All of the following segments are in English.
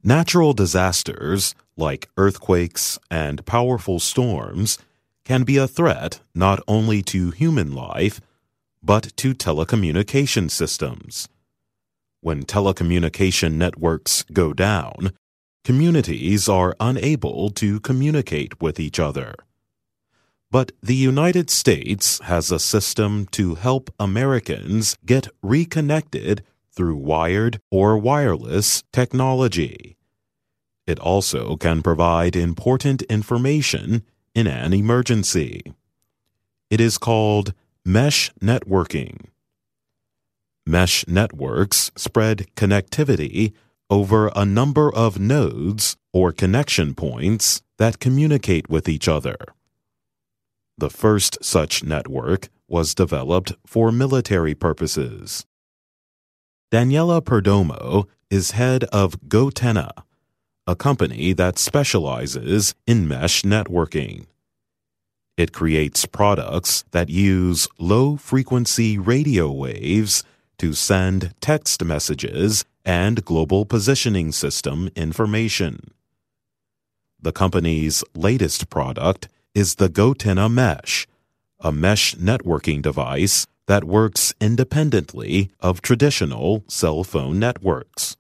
Natural disasters, like earthquakes and powerful storms, can be a threat not only to human life, but to telecommunication systems. When telecommunication networks go down, communities are unable to communicate with each other. But the United States has a system to help Americans get reconnected through wired or wireless technology. It also can provide important information in an emergency. It is called mesh networking. Mesh networks spread connectivity over a number of nodes or connection points that communicate with each other. The first such network was developed for military purposes. Daniela Perdomo is head of Gotenna, a company that specializes in mesh networking. It creates products that use low-frequency radio waves to send text messages and global positioning system information. The company's latest product is the Gotenna Mesh, a mesh networking device that works independently of traditional cell phone networks.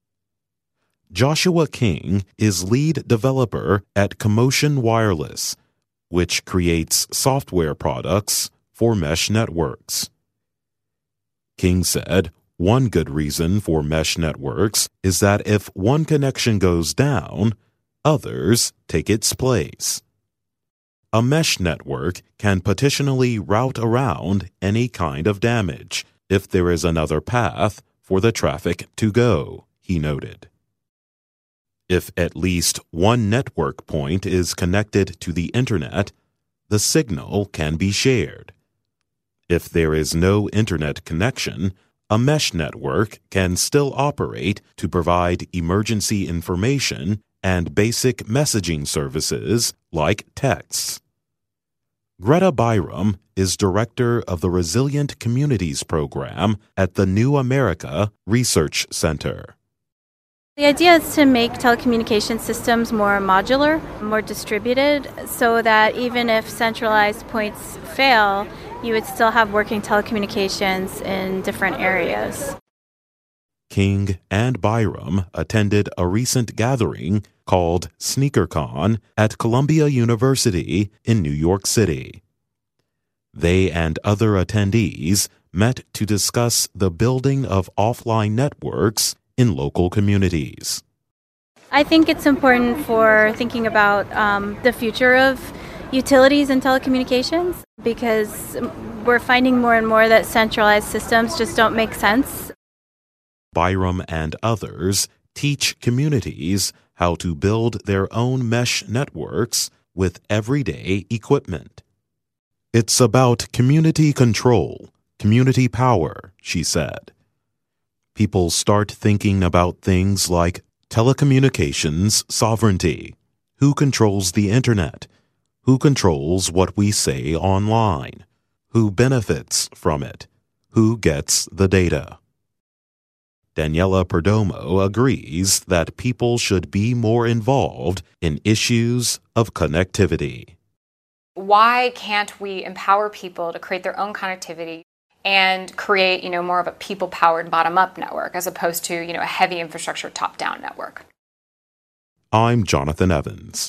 Joshua King is lead developer at Commotion Wireless, which creates software products for mesh networks. King said, one good reason for mesh networks is that if one connection goes down, others take its place. A mesh network can potentially route around any kind of damage if there is another path for the traffic to go, he noted. If at least one network point is connected to the Internet, the signal can be shared. If there is no Internet connection, a mesh network can still operate to provide emergency information and basic messaging services like texts. Greta Byram is director of the Resilient Communities program at the New America Research Center. The idea is to make telecommunication systems more modular, more distributed, so that even if centralized points fail, you would still have working telecommunications in different areas. King and Byram attended a recent gathering called SneakerCon at Columbia University in New York City. They and other attendees met to discuss the building of offline networks in local communities. I think it's important for thinking about the future of utilities and telecommunications, because we're finding more and more that centralized systems just don't make sense. Byram and others teach communities how to build their own mesh networks with everyday equipment. It's about community control, community power, she said. People start thinking about things like telecommunications sovereignty. Who controls the Internet? Who controls what we say online? Who benefits from it? Who gets the data? Daniela Perdomo agrees that people should be more involved in issues of connectivity. Why can't we empower people to create their own connectivity and create, more of a people-powered bottom-up network as opposed to, a heavy infrastructure top-down network? I'm Jonathan Evans.